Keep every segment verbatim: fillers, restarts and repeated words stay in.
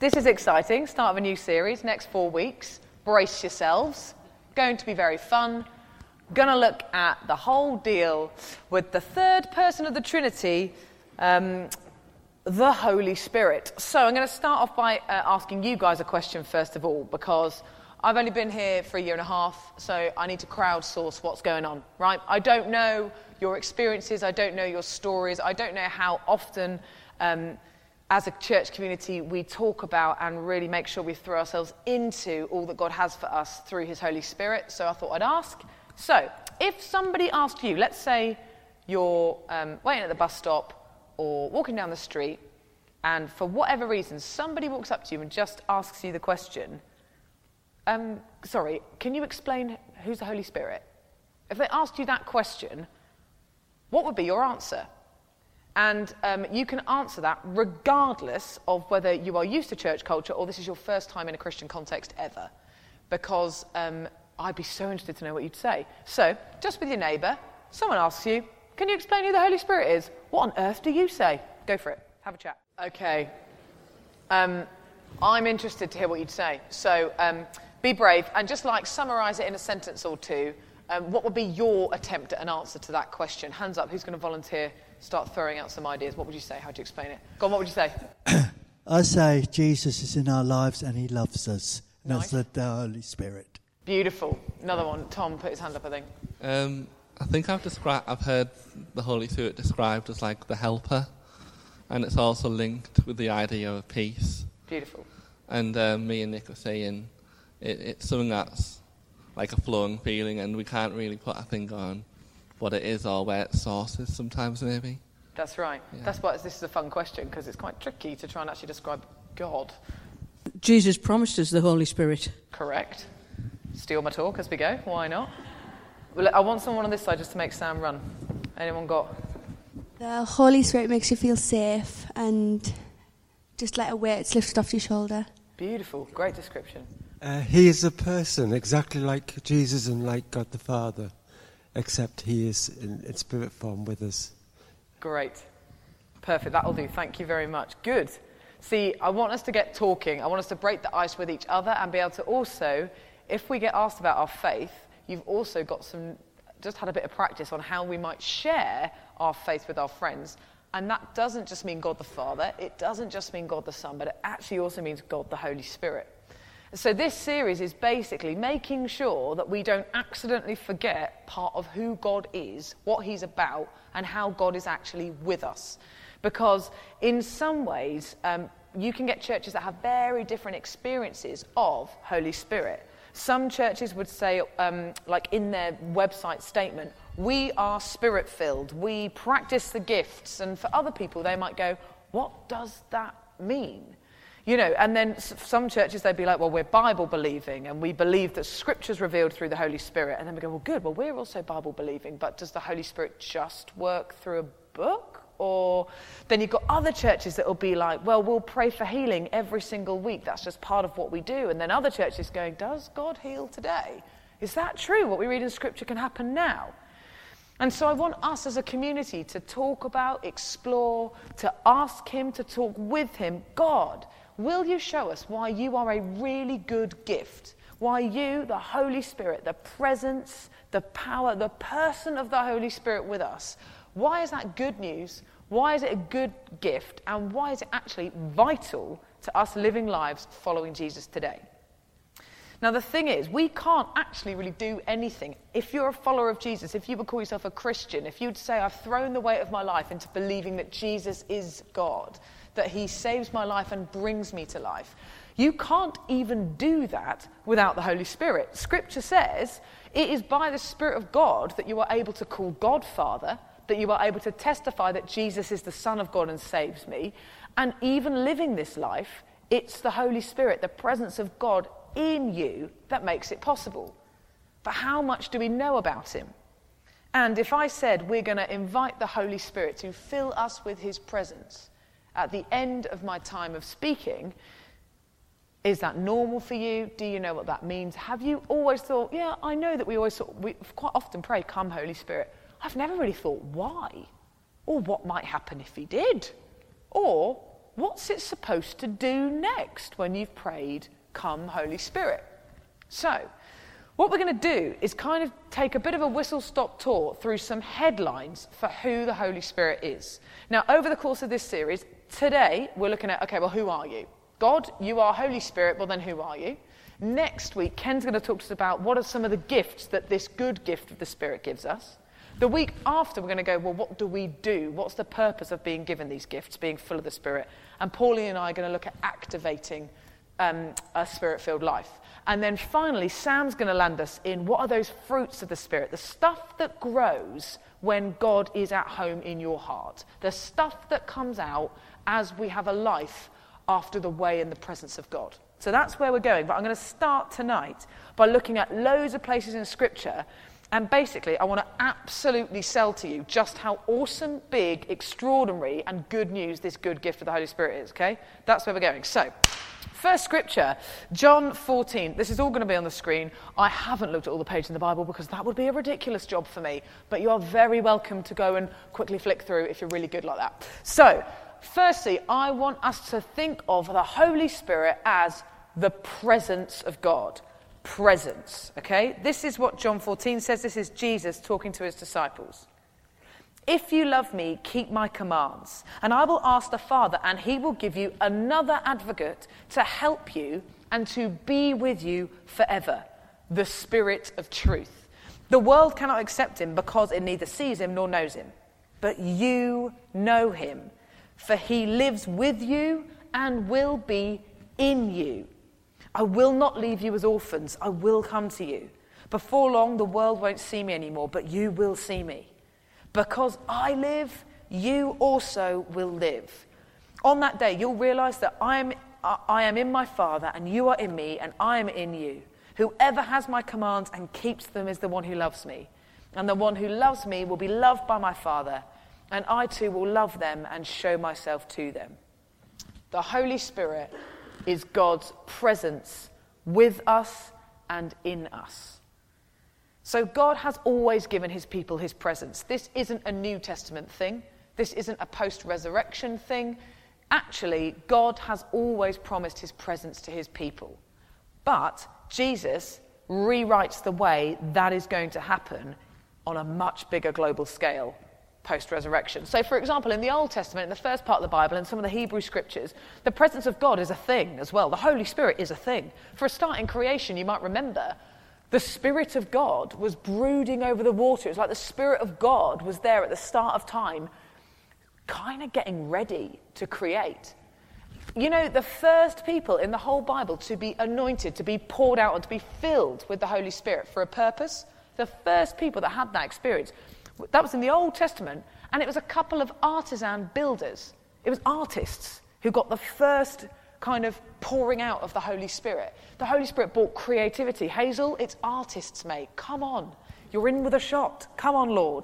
This is exciting, start of a new series, next four weeks. Brace yourselves. Going to be very fun. Going to look at the whole deal with the third person of the Trinity, um, the Holy Spirit. So I'm going to start off by uh, asking you guys a question first of all, because I've only been here for a year and a half, so I need to crowdsource what's going on, right? I don't know your experiences, I don't know your stories, I don't know how often um, as a church community we talk about and really make sure we throw ourselves into all that God has for us through his Holy Spirit, so I thought I'd ask. So, if somebody asked you, let's say you're um, waiting at the bus stop or walking down the street, and for whatever reason somebody walks up to you and just asks you the question, um, sorry, can you explain who's the Holy Spirit? If they asked you that question, what would be your answer? And um, you can answer that regardless of whether you are used to church culture or this is your first time in a Christian context ever. Because um, I'd be so interested to know what you'd say. So, just with your neighbour, someone asks you, can you explain who the Holy Spirit is? What on earth do you say? Go for it. Have a chat. Okay. Um, I'm interested to hear what you'd say. So, um, be brave and just like summarise it in a sentence or two. Um, what would be your attempt at an answer to that question? Hands up, who's going to volunteer? Start throwing out some ideas. What would you say? How do you explain it? Go on, what would you say? I say Jesus is in our lives and he loves us. And Nice. that's the, the Holy Spirit. Beautiful. Another one. Tom put his hand up, I think. Um, I think I've described. I've heard the Holy Spirit described as like the helper, and it's also linked with the idea of peace. Beautiful. And um, me and Nick were saying it, it's something that's like a flowing feeling, and we can't really put a finger on what it is or where its source is sometimes, maybe. That's right. Yeah. That's why this is a fun question, because it's quite tricky to try and actually describe God. Jesus promised us the Holy Spirit. Correct. Steal my talk as we go. Why not? Well, I want someone on this side just to make Sam run. Anyone got? The Holy Spirit makes you feel safe and just like a weight's lifted off your shoulder. Beautiful. Great description. Uh, he is a person exactly like Jesus and like God the Father, except he is in, in spirit form with us. Great. Perfect. That'll do. Thank you very much. Good. See, I want us to get talking. I want us to break the ice with each other and be able to also, if we get asked about our faith, you've also got some, just had a bit of practice on how we might share our faith with our friends. And that doesn't just mean God the Father. It doesn't just mean God the Son, but it actually also means God the Holy Spirit. So this series is basically making sure that we don't accidentally forget part of who God is, what he's about, and how God is actually with us. Because in some ways, um, you can get churches that have very different experiences of Holy Spirit. Some churches would say, um, like in their website statement, we are spirit-filled, we practice the gifts. And for other people, they might go, what does that mean? You know, and then some churches, they'd be like, well, we're Bible-believing, and we believe that Scripture's revealed through the Holy Spirit. And then we go, well, good, well, we're also Bible-believing, but does the Holy Spirit just work through a book? Or then you've got other churches that will be like, well, we'll pray for healing every single week. That's just part of what we do. And then other churches going, does God heal today? Is that true? What we read in Scripture can happen now? And so I want us as a community to talk about, explore, to ask him, to talk with him. God, will you show us why you are a really good gift? Why you, the Holy Spirit, the presence, the power, the person of the Holy Spirit with us, why is that good news? Why is it a good gift? And why is it actually vital to us living lives following Jesus today? Now, the thing is, we can't actually really do anything. If you're a follower of Jesus, if you would call yourself a Christian, if you'd say, I've thrown the weight of my life into believing that Jesus is God, that he saves my life and brings me to life, you can't even do that without the Holy Spirit. Scripture says it is by the Spirit of God that you are able to call God Father, that you are able to testify that Jesus is the Son of God and saves me, and even living this life, it's the Holy Spirit, the presence of God in you, that makes it possible. But how much do we know about him? And if I said we're going to invite the Holy Spirit to fill us with his presence at the end of my time of speaking, is that normal for you? Do you know what that means? Have you always thought, yeah, I know that we always sort of, we quite often pray, come Holy Spirit. I've never really thought why, or what might happen if he did, or what's it supposed to do next when you've prayed, "Come, Holy Spirit"? So, what we're going to do is kind of take a bit of a whistle-stop tour through some headlines for who the Holy Spirit is. Now, over the course of this series, today we're looking at, okay, well, who are you? God, you are Holy Spirit, well then who are you? Next week, Ken's going to talk to us about what are some of the gifts that this good gift of the Spirit gives us. The week after, we're going to go, well, what do we do? What's the purpose of being given these gifts, being full of the Spirit? And Pauline and I are going to look at activating um, a Spirit-filled life. And then finally, Sam's going to land us in what are those fruits of the Spirit, the stuff that grows when God is at home in your heart, the stuff that comes out as we have a life after the way and the presence of God. So that's where we're going. But I'm going to start tonight by looking at loads of places in Scripture. And basically, I want to absolutely sell to you just how awesome, big, extraordinary, and good news this good gift of the Holy Spirit is, okay? That's where we're going. So, first scripture, John fourteen. This is all going to be on the screen. I haven't looked at all the pages in the Bible because that would be a ridiculous job for me. But you are very welcome to go and quickly flick through if you're really good like that. So, firstly, I want us to think of the Holy Spirit as the presence of God. Presence, okay? This is what John fourteen says. This is Jesus talking to his disciples. If you love me, keep my commands, and I will ask the Father, and he will give you another advocate to help you and to be with you forever, the Spirit of truth. The world cannot accept him because it neither sees him nor knows him. But you know him, for he lives with you and will be in you. I will not leave you as orphans. I will come to you. Before long, the world won't see me anymore, but you will see me. Because I live, you also will live. On that day, you'll realize that I am, I am in my Father, and you are in me, and I am in you. Whoever has my commands and keeps them is the one who loves me. And the one who loves me will be loved by my Father, and I too will love them and show myself to them. The Holy Spirit is God's presence with us and in us. So God has always given his people his presence. This isn't a New Testament thing. This isn't a post-resurrection thing. Actually, God has always promised his presence to his people. But Jesus rewrites the way that is going to happen on a much bigger global scale post-resurrection. So, for example, in the Old Testament, in the first part of the Bible, and some of the Hebrew scriptures, the presence of God is a thing as well. The Holy Spirit is a thing. For a start in creation, you might remember, the Spirit of God was brooding over the water. It was like the Spirit of God was there at the start of time, kind of getting ready to create. You know, the first people in the whole Bible to be anointed, to be poured out, and to be filled with the Holy Spirit for a purpose, the first people that had that experience, that was in the Old Testament, and it was a couple of artisan builders. It was artists who got the first kind of pouring out of the Holy Spirit. The Holy Spirit brought creativity. Hazel, it's artists, mate. Come on. You're in with a shot. Come on, Lord.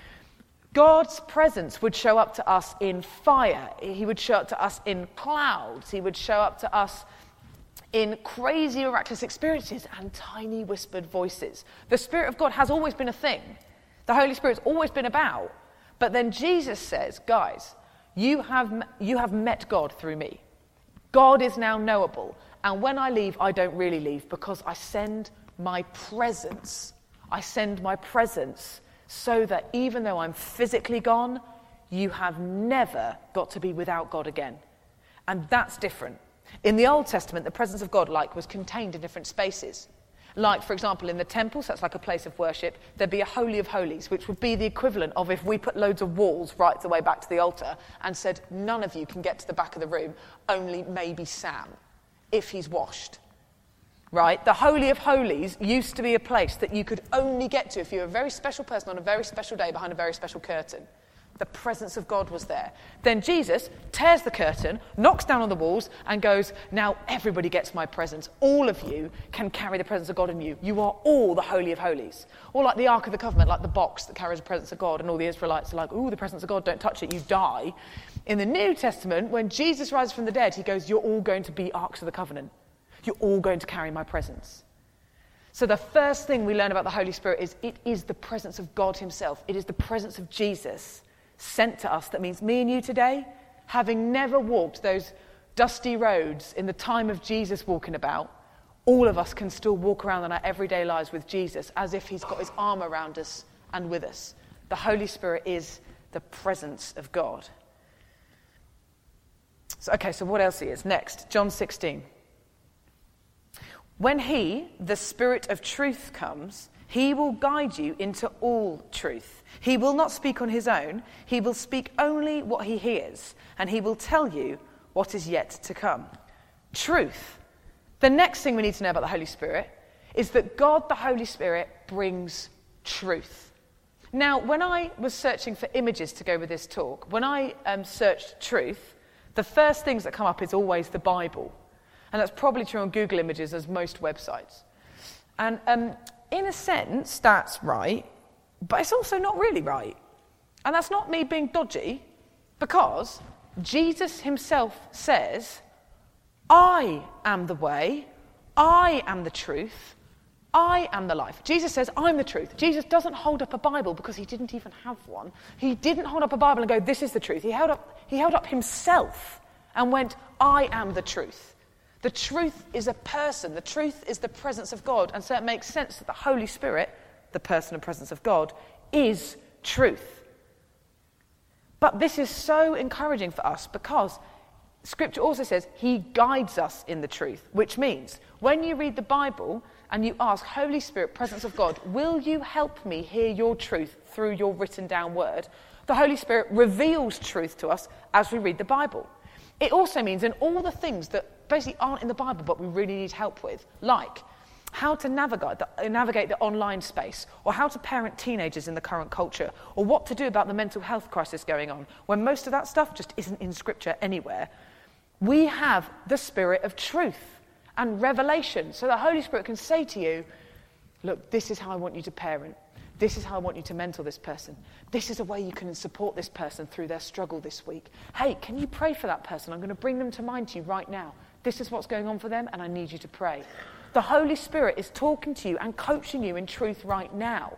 God's presence would show up to us in fire. He would show up to us in clouds. He would show up to us in crazy, miraculous experiences and tiny whispered voices. The Spirit of God has always been a thing. The Holy Spirit's always been about. But then Jesus says, guys, you have, you have met God through me. God is now knowable. And when I leave, I don't really leave because I send my presence. I send my presence so that even though I'm physically gone, you have never got to be without God again. And that's different. In the Old Testament, the presence of God, like, was contained in different spaces. Like, for example, in the temple, so that's like a place of worship, there'd be a Holy of Holies, which would be the equivalent of if we put loads of walls right the way back to the altar and said, none of you can get to the back of the room, only maybe Sam, if he's washed. Right? The Holy of Holies used to be a place that you could only get to if you were a very special person on a very special day behind a very special curtain. The presence of God was there. Then Jesus tears the curtain, knocks down on the walls, and goes, now everybody gets my presence. All of you can carry the presence of God in you. You are all the Holy of Holies. Or like the Ark of the Covenant, like the box that carries the presence of God, and all the Israelites are like, ooh, the presence of God, don't touch it, you die. In the New Testament, when Jesus rises from the dead, he goes, you're all going to be Arks of the Covenant. You're all going to carry my presence. So the first thing we learn about the Holy Spirit is it is the presence of God himself. It is the presence of Jesus sent to us. That means me and you today having never walked those dusty roads in the time of Jesus walking about, all of us can still walk around in our everyday lives with Jesus as if he's got his arm around us and with us. The Holy Spirit is the presence of God. So, okay, so what else he is? Next, John sixteen. When he, the Spirit of truth, comes, he will guide you into all truth. He will not speak on his own. He will speak only what he hears, and he will tell you what is yet to come. Truth. The next thing we need to know about the Holy Spirit is that God, the Holy Spirit, brings truth. Now, when I was searching for images to go with this talk, when I um, searched truth, the first things that come up is always the Bible. And that's probably true on Google Images as most websites. And um, in a sense, that's right, but it's also not really right. And that's not me being dodgy, because Jesus himself says, I am the way, I am the truth, I am the life. Jesus says, I'm the truth. Jesus doesn't hold up a Bible because he didn't even have one. He didn't hold up a Bible and go, this is the truth. He held up, he held up himself and went, I am the truth. The truth is a person. The truth is the presence of God. And so it makes sense that the Holy Spirit, the person and presence of God, is truth. But this is so encouraging for us because Scripture also says he guides us in the truth, which means when you read the Bible and you ask, Holy Spirit, presence of God, will you help me hear your truth through your written down word? The Holy Spirit reveals truth to us as we read the Bible. It also means in all the things that basically aren't in the Bible but we really need help with, like how to navigate the, navigate the online space, or how to parent teenagers in the current culture, or what to do about the mental health crisis going on, when most of that stuff just isn't in Scripture anywhere. We have the Spirit of truth and revelation. So the Holy Spirit can say to you, look, this is how I want you to parent. This is how I want you to mentor this person. This is a way you can support this person through their struggle this week. Hey, can you pray for that person? I'm going to bring them to mind to you right now. This is what's going on for them, and I need you to pray. The Holy Spirit is talking to you and coaching you in truth right now.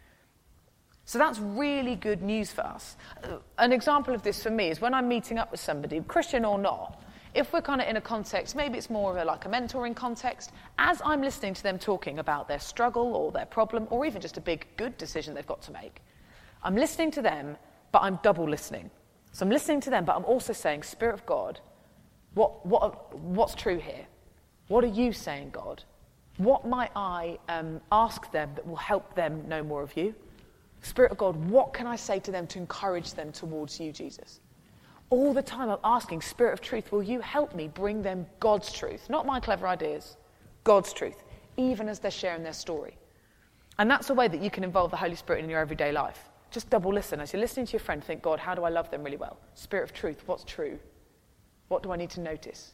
So that's really good news for us. An example of this for me is when I'm meeting up with somebody, Christian or not, if we're kind of in a context, maybe it's more of a, like a mentoring context, as I'm listening to them talking about their struggle or their problem, or even just a big good decision they've got to make, I'm listening to them, but I'm double listening. So I'm listening to them, but I'm also saying, Spirit of God, what, what, what's true here? What are you saying, God? What might I um, ask them that will help them know more of you? Spirit of God, what can I say to them to encourage them towards you, Jesus? All the time I'm asking, Spirit of truth, will you help me bring them God's truth? Not my clever ideas, God's truth, even as they're sharing their story. And that's a way that you can involve the Holy Spirit in your everyday life. Just double listen. As you're listening to your friend, think, God, how do I love them really well? Spirit of truth, what's true? What do I need to notice?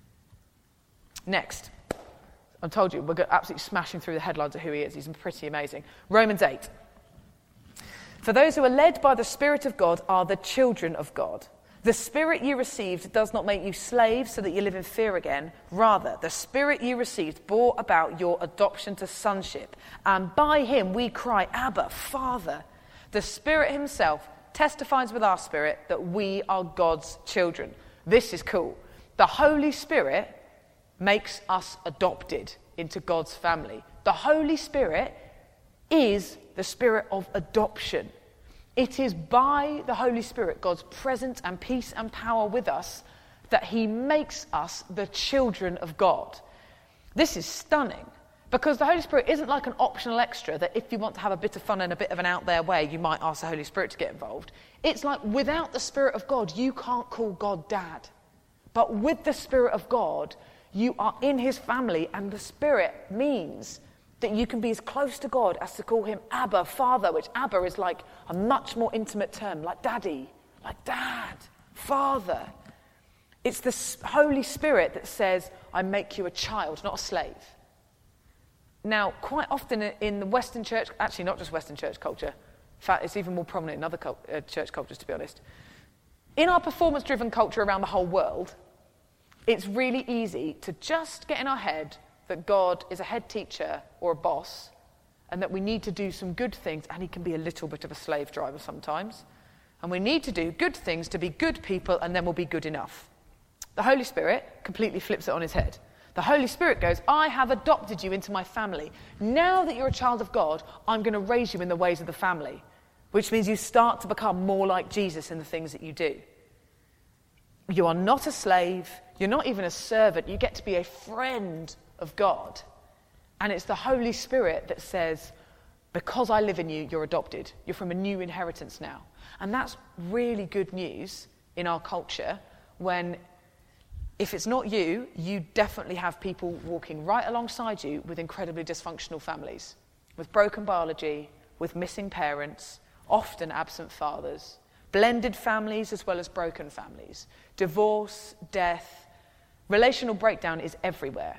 Next. I told you, we're absolutely smashing through the headlines of who he is. He's pretty amazing. Romans eight. For those who are led by the Spirit of God are the children of God. The Spirit you received does not make you slaves so that you live in fear again. Rather, the Spirit you received brought about your adoption to sonship. And by him we cry, Abba, Father. The Spirit himself testifies with our spirit that we are God's children. This is cool. The Holy Spirit makes us adopted into God's family. The Holy Spirit is the spirit of adoption. It is by the Holy Spirit, God's presence and peace and power with us, that he makes us the children of God. This is stunning, because the Holy Spirit isn't like an optional extra that if you want to have a bit of fun in a bit of an out there way, you might ask the Holy Spirit to get involved. It's like without the Spirit of God, you can't call God Dad. But with the Spirit of God, you are in his family, and the Spirit means that you can be as close to God as to call him Abba, Father, which Abba is like a much more intimate term, like daddy, like dad, father. It's the Holy Spirit that says, I make you a child, not a slave. Now, quite often in the Western church, actually not just Western church culture, in fact, it's even more prominent in other cult, uh, church cultures, to be honest. In our performance-driven culture around the whole world, it's really easy to just get in our head that God is a head teacher or a boss, and that we need to do some good things, and he can be a little bit of a slave driver sometimes. And we need to do good things to be good people, and then we'll be good enough. The Holy Spirit completely flips it on his head. The Holy Spirit goes, I have adopted you into my family. Now that you're a child of God, I'm going to raise you in the ways of the family, which means you start to become more like Jesus in the things that you do. You are not a slave. You're not even a servant. You get to be a friend of God. And it's the Holy Spirit that says, because I live in you, you're adopted. You're from a new inheritance now. And that's really good news in our culture when, if it's not you, you definitely have people walking right alongside you with incredibly dysfunctional families, with broken biology, with missing parents, often absent fathers, blended families as well as broken families, divorce, death. Relational breakdown is everywhere.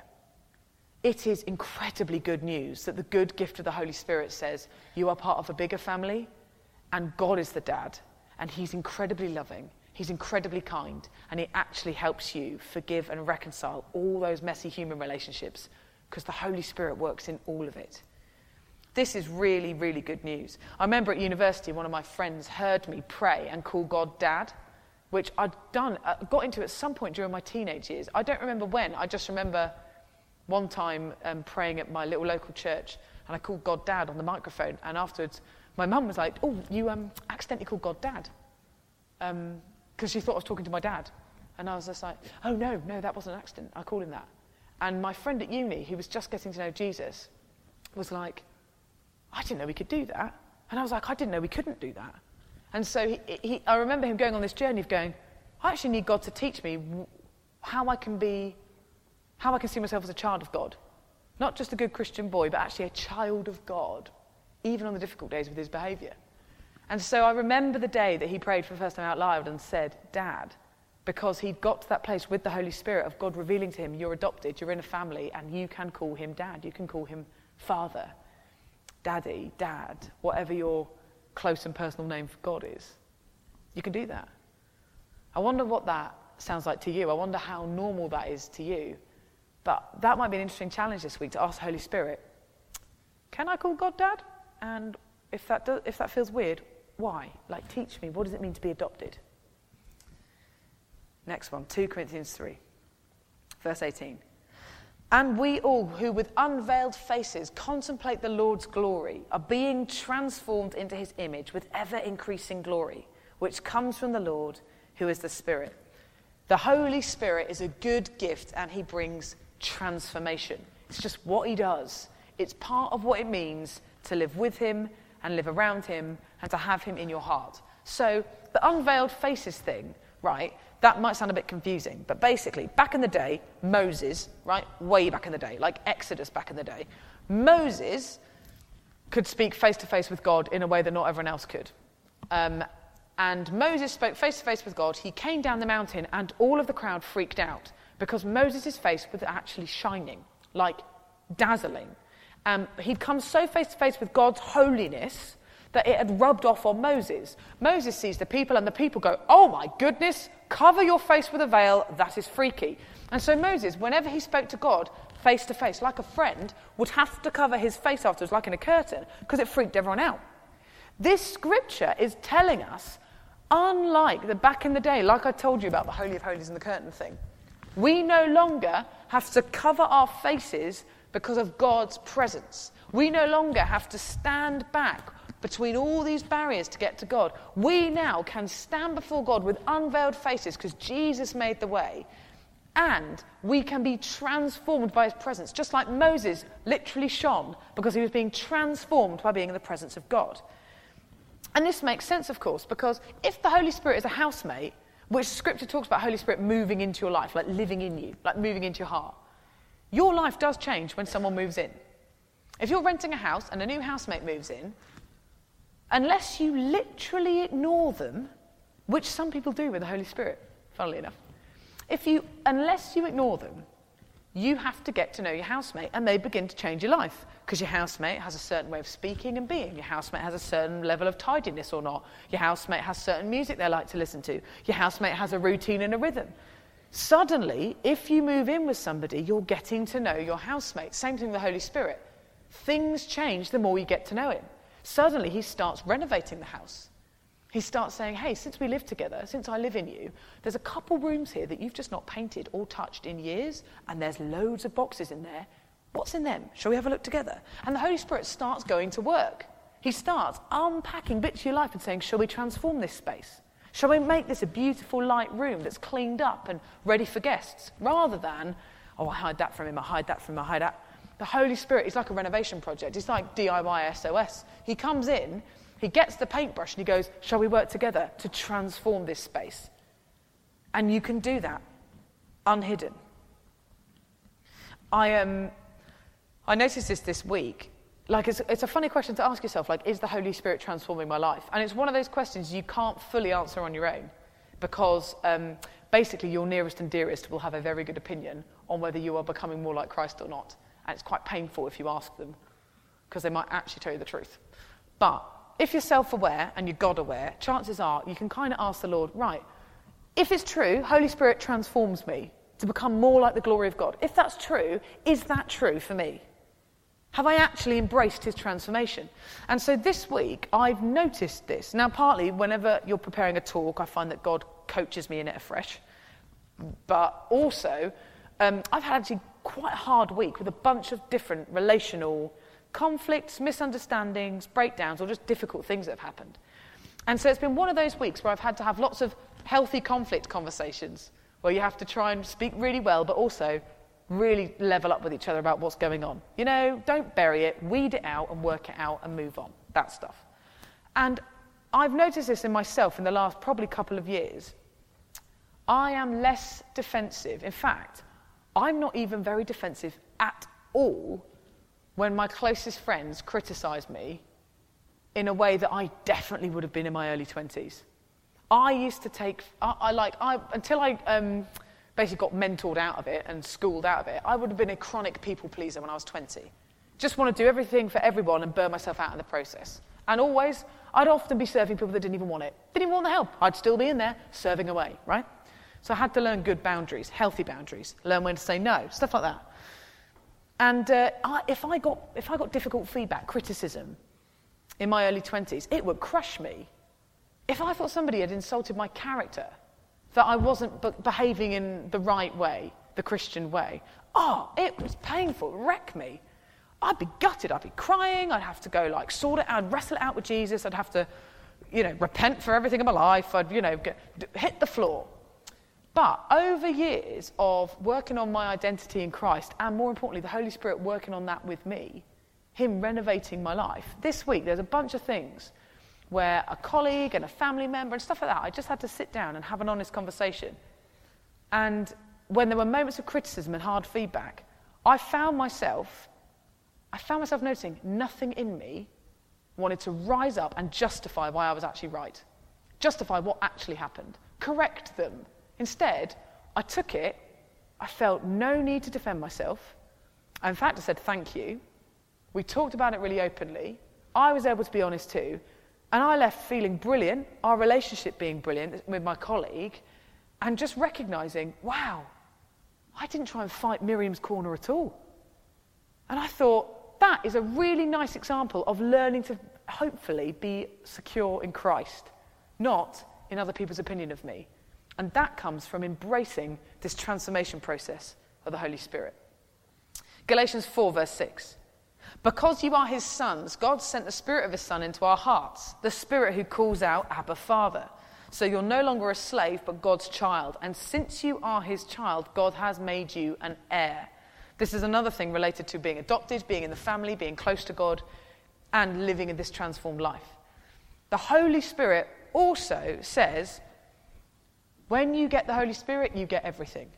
It is incredibly good news that the good gift of the Holy Spirit says you are part of a bigger family and God is the dad and he's incredibly loving, he's incredibly kind, and he actually helps you forgive and reconcile all those messy human relationships because the Holy Spirit works in all of it. This is really, really good news. I remember at university, one of my friends heard me pray and call God Dad, which I'd done, uh, got into at some point during my teenage years. I don't remember when. I just remember one time um, praying at my little local church, and I called God Dad on the microphone, and afterwards my mum was like, oh, you um, accidentally called God Dad, because um, she thought I was talking to my dad. And I was just like, oh, no, no, that wasn't an accident. I called him that. And my friend at uni, who was just getting to know Jesus, was like, I didn't know we could do that. And I was like, I didn't know we couldn't do that. And so he, he, I remember him going on this journey of going, I actually need God to teach me how I can be, how I can see myself as a child of God. Not just a good Christian boy, but actually a child of God, even on the difficult days with his behaviour. And so I remember the day that he prayed for the first time out loud and said, Dad, because he'd got to that place with the Holy Spirit of God revealing to him, you're adopted, you're in a family, and you can call him Dad, you can call him Father, Daddy, Dad, whatever your close and personal name for God is. You can do that. I wonder what that sounds like to you. I wonder how normal that is to you. But that might be an interesting challenge this week to ask the Holy Spirit, can I call God Dad? And if that does, if that feels weird, why? Like, teach me, what does it mean to be adopted? Next one, Second Corinthians three, verse eighteen. And we all who with unveiled faces contemplate the Lord's glory are being transformed into his image with ever-increasing glory, which comes from the Lord, who is the Spirit. The Holy Spirit is a good gift and he brings transformation. It's just what he does. It's part of what it means to live with him and live around him and to have him in your heart. So the unveiled faces thing, right, that might sound a bit confusing, but basically, back in the day, Moses, right, way back in the day, like Exodus back in the day, Moses could speak face-to-face with God in a way that not everyone else could. Um, and Moses spoke face-to-face with God. He came down the mountain, and all of the crowd freaked out because Moses' face was actually shining, like dazzling. Um, he'd come so face-to-face with God's holiness that it had rubbed off on Moses. Moses sees the people, and the people go, oh my goodness, cover your face with a veil, that is freaky. And so Moses, whenever he spoke to God face to face, like a friend, would have to cover his face afterwards, like in a curtain, because it freaked everyone out. This scripture is telling us, unlike the back in the day, like I told you about the Holy of Holies and the curtain thing, we no longer have to cover our faces because of God's presence. We no longer have to stand back between all these barriers to get to God. We now can stand before God with unveiled faces because Jesus made the way, and we can be transformed by his presence, just like Moses literally shone because he was being transformed by being in the presence of God. And this makes sense, of course, because if the Holy Spirit is a housemate, which Scripture talks about Holy Spirit moving into your life, like living in you, like moving into your heart, your life does change when someone moves in. If you're renting a house and a new housemate moves in, unless you literally ignore them, which some people do with the Holy Spirit, funnily enough, if you, unless you ignore them, you have to get to know your housemate, and they begin to change your life, because your housemate has a certain way of speaking and being. Your housemate has a certain level of tidiness or not. Your housemate has certain music they like to listen to. Your housemate has a routine and a rhythm. Suddenly, if you move in with somebody, you're getting to know your housemate. Same thing with the Holy Spirit. Things change the more you get to know him. Suddenly, he starts renovating the house. He starts saying, hey, since we live together, since I live in you, there's a couple rooms here that you've just not painted or touched in years, and there's loads of boxes in there. What's in them? Shall we have a look together? And the Holy Spirit starts going to work. He starts unpacking bits of your life and saying, shall we transform this space? Shall we make this a beautiful light room that's cleaned up and ready for guests? Rather than, oh, I hide that from him, I hide that from him, I hide that. The Holy Spirit is like a renovation project. It's like D I Y S O S. He comes in, he gets the paintbrush and he goes, shall we work together to transform this space? And you can do that, unhidden. I um, I noticed this this week. Like, it's, it's a funny question to ask yourself, like, is the Holy Spirit transforming my life? And it's one of those questions you can't fully answer on your own, because um, basically your nearest and dearest will have a very good opinion on whether you are becoming more like Christ or not. And it's quite painful if you ask them, because they might actually tell you the truth. But if you're self-aware and you're God-aware, chances are you can kind of ask the Lord, right, if it's true, Holy Spirit transforms me to become more like the glory of God. If that's true, is that true for me? Have I actually embraced his transformation? And so this week, I've noticed this. Now, partly, whenever you're preparing a talk, I find that God coaches me in it afresh. But also, um, I've had actually quite a hard week with a bunch of different relational conflicts, misunderstandings, breakdowns, or just difficult things that have happened. And so it's been one of those weeks where I've had to have lots of healthy conflict conversations, where you have to try and speak really well, but also really level up with each other about what's going on. You know, don't bury it, weed it out and work it out and move on, that stuff. And I've noticed this in myself in the last probably couple of years. I am less defensive. In fact, I'm not even very defensive at all when my closest friends criticise me in a way that I definitely would have been in my early twenties. I used to take, I, I like, I until I um, basically got mentored out of it and schooled out of it, I would have been a chronic people pleaser when I was twenty. Just want to do everything for everyone and burn myself out in the process. And always, I'd often be serving people that didn't even want it. Didn't even want the help. I'd still be in there, serving away, right? So I had to learn good boundaries, healthy boundaries, learn when to say no, stuff like that. And uh, I, if I got if I got difficult feedback, criticism, in my early twenties, it would crush me. If I thought somebody had insulted my character, that I wasn't be- behaving in the right way, the Christian way, oh, it was painful, wreck me. I'd be gutted, I'd be crying, I'd have to go like sort it out, I'd wrestle it out with Jesus, I'd have to, you know, repent for everything in my life, I'd, you know, get, hit the floor. But over years of working on my identity in Christ, and more importantly, the Holy Spirit working on that with me, him renovating my life, this week there's a bunch of things where a colleague and a family member and stuff like that, I just had to sit down and have an honest conversation. And when there were moments of criticism and hard feedback, I found myself, I found myself noticing nothing in me wanted to rise up and justify why I was actually right, justify what actually happened, correct them. Instead, I took it, I felt no need to defend myself. In fact, I said thank you. We talked about it really openly. I was able to be honest too. And I left feeling brilliant, our relationship being brilliant with my colleague, and just recognising, wow, I didn't try and fight Miriam's corner at all. And I thought, that is a really nice example of learning to hopefully be secure in Christ, not in other people's opinion of me. And that comes from embracing this transformation process of the Holy Spirit. Galatians four, verse six. Because you are his sons, God sent the Spirit of his Son into our hearts, the Spirit who calls out, Abba, Father. So you're no longer a slave, but God's child. And since you are his child, God has made you an heir. This is another thing related to being adopted, being in the family, being close to God, and living in this transformed life. The Holy Spirit also says, when you get the Holy Spirit, you get everything.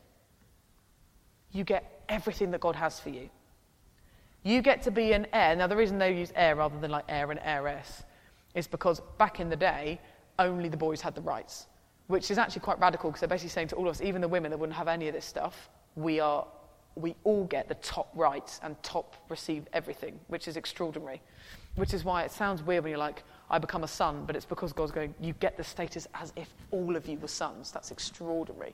You get everything that God has for you. You get to be an heir. Now, the reason they use heir rather than like heir and heiress is because back in the day, only the boys had the rights, which is actually quite radical because they're basically saying to all of us, even the women that wouldn't have any of this stuff, we are, we all get the top rights and top receive everything, which is extraordinary. Which is why it sounds weird when you're like, I become a son, but it's because God's going, you get the status as if all of you were sons. That's extraordinary.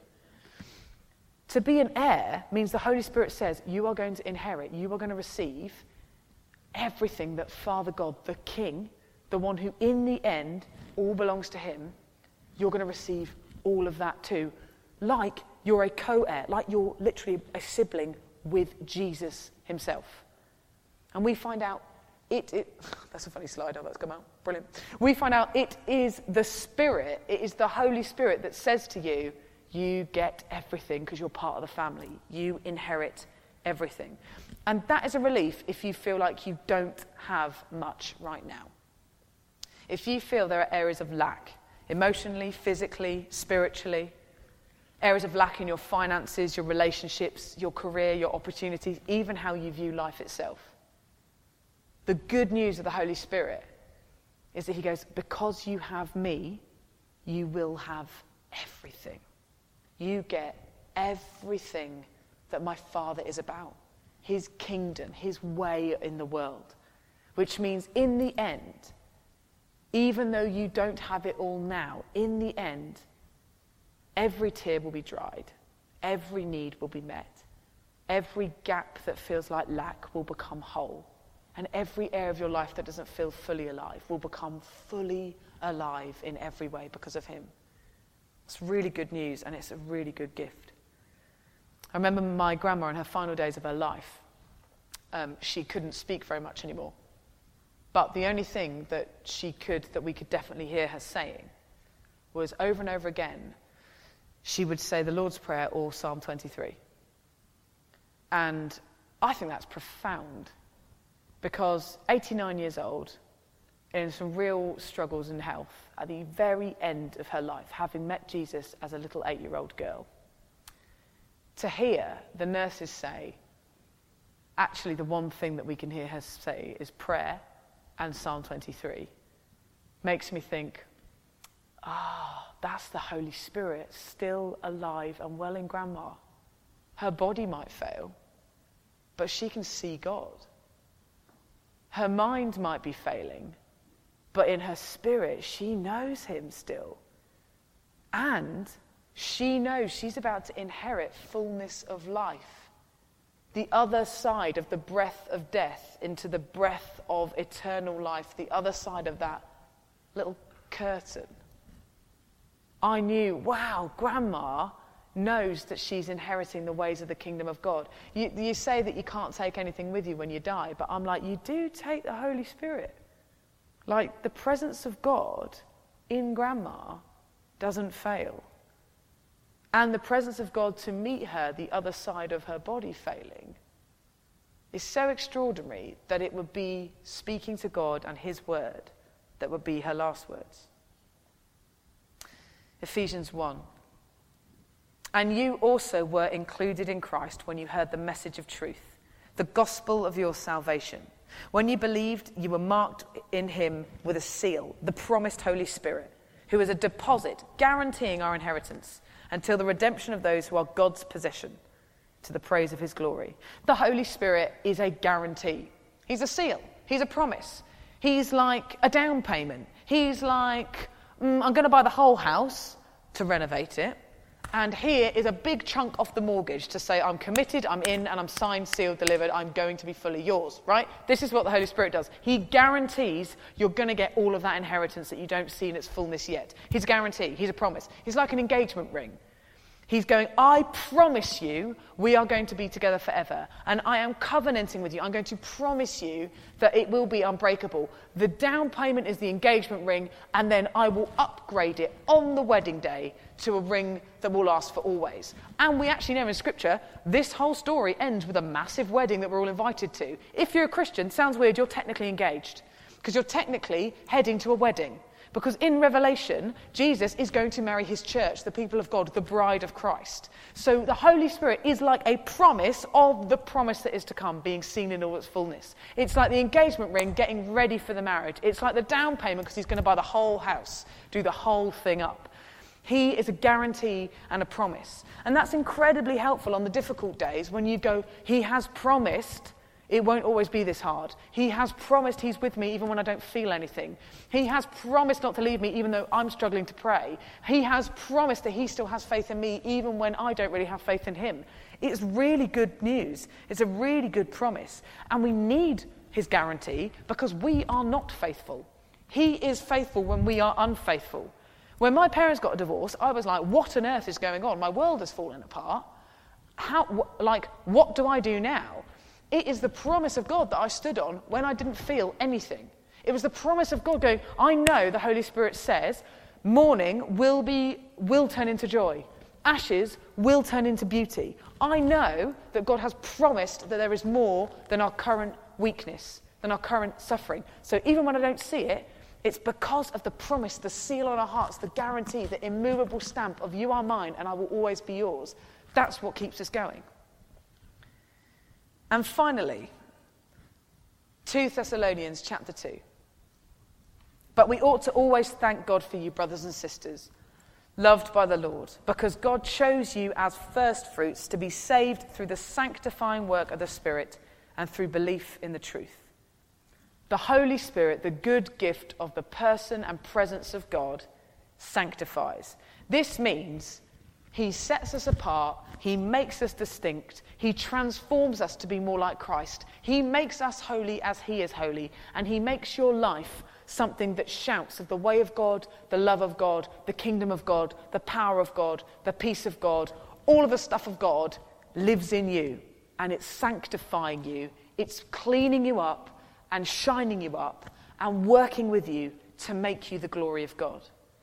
To be an heir means the Holy Spirit says you are going to inherit, you are going to receive everything that Father God, the King, the one who in the end all belongs to him, you're going to receive all of that too. Like you're a co-heir, like you're literally a sibling with Jesus himself. And we find out it, it that's a funny slide, how that's come out, brilliant. We find out it is the Spirit, it is the Holy Spirit that says to you, you get everything because you're part of the family. You inherit everything. And that is a relief if you feel like you don't have much right now. If you feel there are areas of lack, emotionally, physically, spiritually, areas of lack in your finances, your relationships, your career, your opportunities, even how you view life itself. The good news of the Holy Spirit is that he goes, because you have me, you will have everything. You get everything that my Father is about. His kingdom, his way in the world. Which means in the end, even though you don't have it all now, in the end, every tear will be dried. Every need will be met. Every gap that feels like lack will become whole. And every area of your life that doesn't feel fully alive will become fully alive in every way because of him. It's really good news, and it's a really good gift. I remember my grandma in her final days of her life. Um, she couldn't speak very much anymore. But the only thing that she could, that we could definitely hear her saying, was over and over again, she would say the Lord's Prayer or Psalm twenty-three. And I think that's profound, because eighty-nine years old, in some real struggles in health, at the very end of her life, having met Jesus as a little eight-year-old girl, to hear the nurses say, actually the one thing that we can hear her say is prayer and Psalm twenty-three, makes me think, ah, oh, that's the Holy Spirit still alive and well in Grandma. Her body might fail, but she can see God. Her mind might be failing, but in her spirit, she knows him still. And she knows she's about to inherit fullness of life. The other side of the breath of death into the breath of eternal life, the other side of that little curtain. I knew, wow, Grandma knows that she's inheriting the ways of the kingdom of God. You, you say that you can't take anything with you when you die, but I'm like, you do take the Holy Spirit. Like, the presence of God in Grandma doesn't fail. And the presence of God to meet her the other side of her body failing is so extraordinary that it would be speaking to God and his word that would be her last words. Ephesians one. And you also were included in Christ when you heard the message of truth, the gospel of your salvation. When you believed, you were marked in him with a seal, the promised Holy Spirit, who is a deposit guaranteeing our inheritance until the redemption of those who are God's possession, to the praise of his glory. The Holy Spirit is a guarantee. He's a seal. He's a promise. He's like a down payment. He's like, mm, I'm going to buy the whole house to renovate it. And here is a big chunk off the mortgage to say, I'm committed, I'm in, and I'm signed, sealed, delivered, I'm going to be fully yours, right? This is what the Holy Spirit does. He guarantees you're going to get all of that inheritance that you don't see in its fullness yet. He's a guarantee. He's a promise. He's like an engagement ring. He's going, I promise you we are going to be together forever. And I am covenanting with you. I'm going to promise you that it will be unbreakable. The down payment is the engagement ring, and then I will upgrade it on the wedding day to a ring that will last for always. And we actually know in Scripture, this whole story ends with a massive wedding that we're all invited to. If you're a Christian, sounds weird, you're technically engaged, because you're technically heading to a wedding. Because in Revelation, Jesus is going to marry his church, the people of God, the bride of Christ. So the Holy Spirit is like a promise of the promise that is to come, being seen in all its fullness. It's like the engagement ring getting ready for the marriage. It's like the down payment because he's going to buy the whole house, do the whole thing up. He is a guarantee and a promise. And that's incredibly helpful on the difficult days when you go, he has promised it won't always be this hard. He has promised he's with me even when I don't feel anything. He has promised not to leave me even though I'm struggling to pray. He has promised that he still has faith in me even when I don't really have faith in him. It's really good news. It's a really good promise. And we need his guarantee because we are not faithful. He is faithful when we are unfaithful. When my parents got a divorce, I was like, what on earth is going on? My world has fallen apart. How, wh- like, what do I do now? It is the promise of God that I stood on when I didn't feel anything. It was the promise of God going, I know the Holy Spirit says, mourning will be, will turn into joy. Ashes will turn into beauty. I know that God has promised that there is more than our current weakness, than our current suffering. So even when I don't see it, it's because of the promise, the seal on our hearts, the guarantee, the immovable stamp of you are mine and I will always be yours. That's what keeps us going. And finally, Second Thessalonians chapter two. But we ought to always thank God for you, brothers and sisters, loved by the Lord, because God chose you as first fruits to be saved through the sanctifying work of the Spirit and through belief in the truth. The Holy Spirit, the good gift of the person and presence of God, sanctifies. This means he sets us apart, he makes us distinct, he transforms us to be more like Christ. He makes us holy as he is holy, and he makes your life something that shouts of the way of God, the love of God, the kingdom of God, the power of God, the peace of God. All of the stuff of God lives in you, and it's sanctifying you, it's cleaning you up, and shining you up and working with you to make you the glory of God.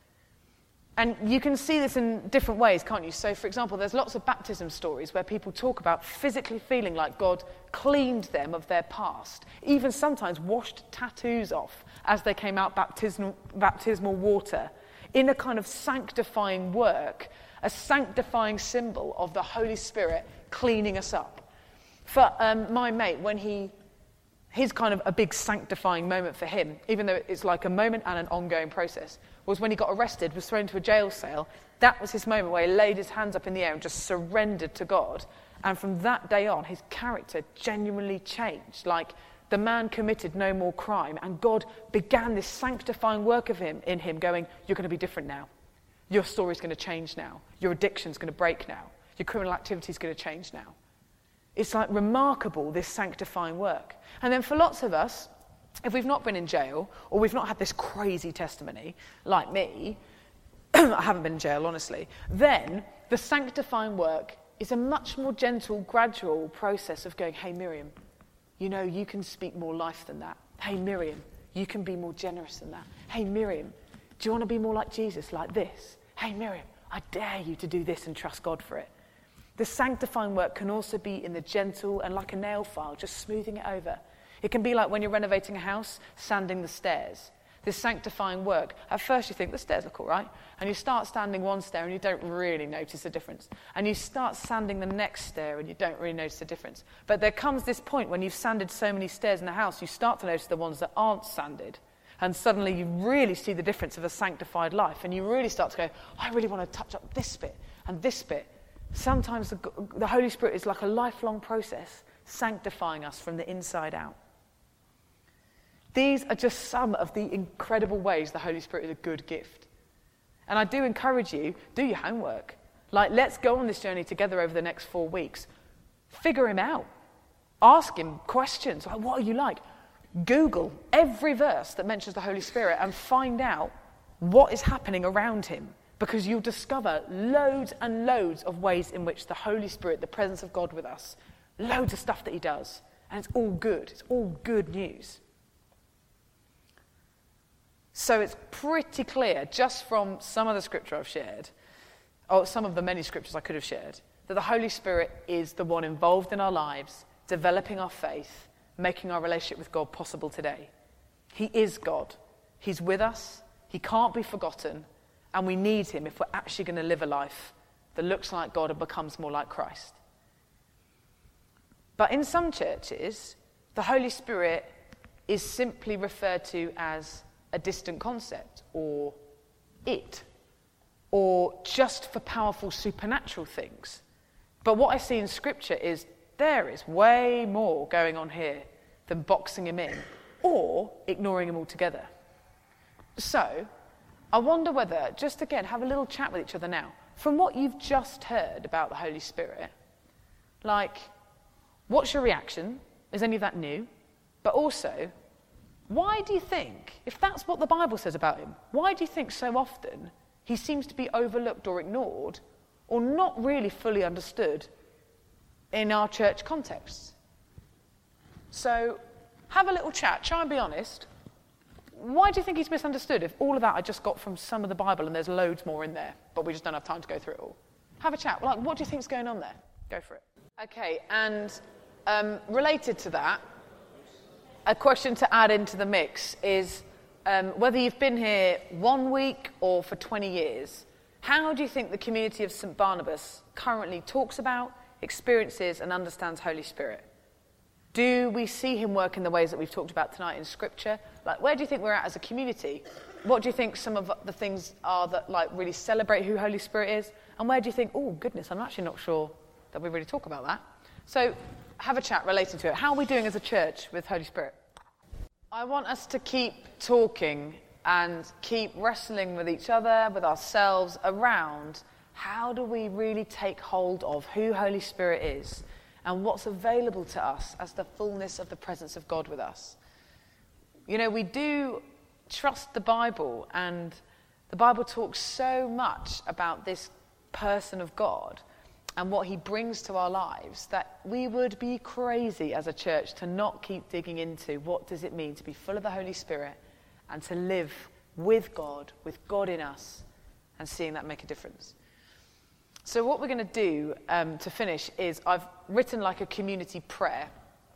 And you can see this in different ways, can't you? So, for example, there's lots of baptism stories where people talk about physically feeling like God cleaned them of their past, even sometimes washed tattoos off as they came out baptismal, baptismal water, in a kind of sanctifying work, a sanctifying symbol of the Holy Spirit cleaning us up. For um, my mate, when he His kind of a big sanctifying moment for him, even though it's like a moment and an ongoing process, was when he got arrested, was thrown into a jail cell. That was his moment where he laid his hands up in the air and just surrendered to God. And from that day on, his character genuinely changed. Like, the man committed no more crime, and God began this sanctifying work of him in him, going, you're going to be different now. Your story's going to change now. Your addiction's going to break now. Your criminal activity's going to change now. It's like remarkable, this sanctifying work. And then for lots of us, if we've not been in jail, or we've not had this crazy testimony, like me, I haven't been in jail, honestly, then the sanctifying work is a much more gentle, gradual process of going, hey, Miriam, you know, you can speak more life than that. Hey, Miriam, you can be more generous than that. Hey, Miriam, do you want to be more like Jesus, like this? Hey, Miriam, I dare you to do this and trust God for it. The sanctifying work can also be in the gentle and like a nail file, just smoothing it over. It can be like when you're renovating a house, sanding the stairs. This sanctifying work, at first you think, the stairs look all right. And you start sanding one stair and you don't really notice the difference. And you start sanding the next stair and you don't really notice the difference. But there comes this point when you've sanded so many stairs in the house, you start to notice the ones that aren't sanded. And suddenly you really see the difference of a sanctified life. And you really start to go, I really want to touch up this bit and this bit. Sometimes the, the Holy Spirit is like a lifelong process, sanctifying us from the inside out. These are just some of the incredible ways the Holy Spirit is a good gift. And I do encourage you, do your homework. Like, let's go on this journey together over the next four weeks. Figure him out. Ask him questions. Like, what are you like? Google every verse that mentions the Holy Spirit and find out what is happening around him. Because you'll discover loads and loads of ways in which the Holy Spirit, the presence of God with us, loads of stuff that he does. And it's all good. It's all good news. So it's pretty clear, just from some of the scripture I've shared, or some of the many scriptures I could have shared, that the Holy Spirit is the one involved in our lives, developing our faith, making our relationship with God possible today. He is God. He's with us. He can't be forgotten. And we need him if we're actually going to live a life that looks like God and becomes more like Christ. But in some churches, the Holy Spirit is simply referred to as a distant concept, or it, or just for powerful supernatural things. But what I see in Scripture is there is way more going on here than boxing him in, or ignoring him altogether. So, I wonder whether, just again, have a little chat with each other now. From what you've just heard about the Holy Spirit, like, what's your reaction? Is any of that new? But also, Why do you think, if that's what the Bible says about him, why do you think so often he seems to be overlooked or ignored or not really fully understood in our church contexts? So have a little chat, try and be honest. Why do you think he's misunderstood if all of that I just got from some of the Bible and there's loads more in there, but we just don't have time to go through it all? Have a chat. Like, what do you think's going on there? Go for it. Okay, and um, related to that, a question to add into the mix is um, whether you've been here one week or for twenty years, how do you think the community of Saint Barnabas currently talks about, experiences and understands Holy Spirit? Do we see him work in the ways that we've talked about tonight in Scripture? Like, where do you think we're at as a community? What do you think some of the things are that like really celebrate who Holy Spirit is? And where do you think, oh goodness, I'm actually not sure that we really talk about that? So have a chat related to it. How are we doing as a church with Holy Spirit? I want us to keep talking and keep wrestling with each other, with ourselves, around how do we really take hold of who Holy Spirit is and what's available to us as the fullness of the presence of God with us. You know, we do trust the Bible, and the Bible talks so much about this person of God and what he brings to our lives that we would be crazy as a church to not keep digging into what does it mean to be full of the Holy Spirit and to live with God, with God in us, and seeing that make a difference. So what we're going to do um, to finish is I've written like a community prayer.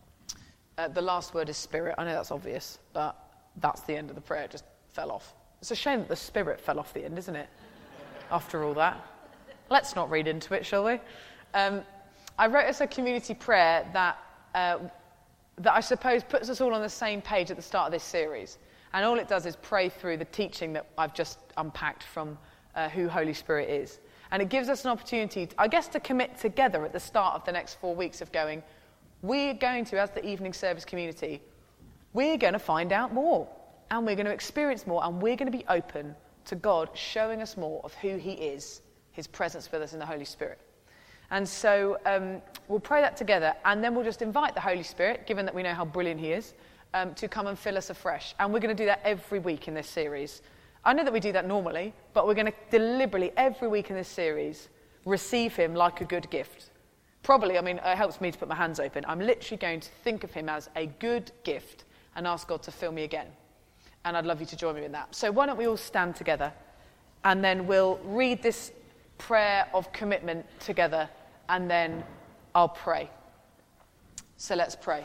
Uh, the last word is Spirit. I know that's obvious, but that's the end of the prayer. It just fell off. It's a shame that the Spirit fell off the end, isn't it? After all that. Let's not read into it, shall we? Um, I wrote us a community prayer that, uh, that I suppose puts us all on the same page at the start of this series. And all it does is pray through the teaching that I've just unpacked from uh, who Holy Spirit is. And it gives us an opportunity, to, I guess, to commit together at the start of the next four weeks of going, we're going to, as the evening service community, we're going to find out more. And we're going to experience more. And we're going to be open to God showing us more of who he is, his presence with us in the Holy Spirit. And so um, we'll pray that together. And then we'll just invite the Holy Spirit, given that we know how brilliant he is, um, to come and fill us afresh. And we're going to do that every week in this series. I know that we do that normally, but we're going to deliberately, every week in this series, receive him like a good gift. Probably, I mean, it helps me to put my hands open. I'm literally going to think of him as a good gift and ask God to fill me again. And I'd love you to join me in that. So why don't we all stand together, and then we'll read this prayer of commitment together, and then I'll pray. So let's pray.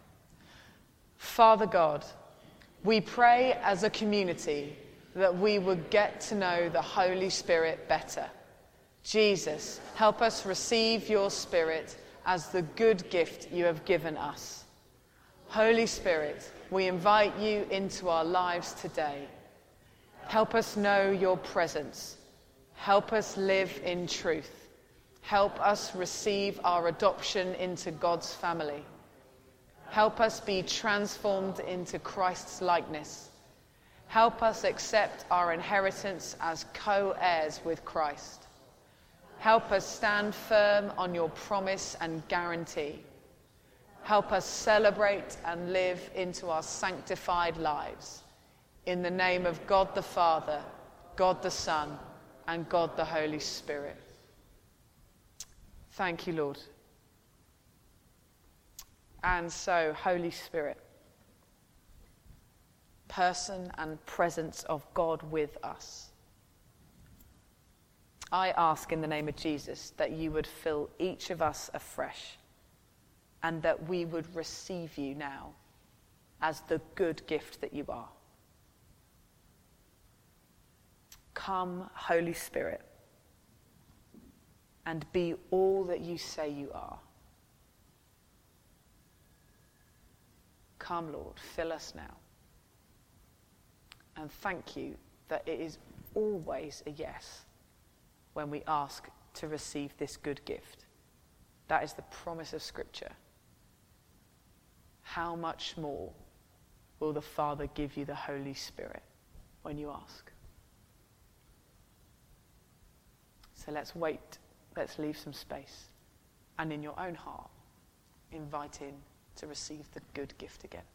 Father God, we pray as a community that we would get to know the Holy Spirit better. Jesus, help us receive your Spirit as the good gift you have given us. Holy Spirit, we invite you into our lives today. Help us know your presence. Help us live in truth. Help us receive our adoption into God's family. Help us be transformed into Christ's likeness. Help us accept our inheritance as co-heirs with Christ. Help us stand firm on your promise and guarantee. Help us celebrate and live into our sanctified lives. In the name of God the Father, God the Son, and God the Holy Spirit. Thank you, Lord. And so, Holy Spirit, person and presence of God with us, I ask in the name of Jesus that you would fill each of us afresh, and that we would receive you now as the good gift that you are. Come, Holy Spirit, and be all that you say you are. Come, Lord, fill us now. And thank you that it is always a yes when we ask to receive this good gift. That is the promise of Scripture. How much more will the Father give you the Holy Spirit when you ask? So let's wait. Let's leave some space. And in your own heart, invite in to receive the good gift again.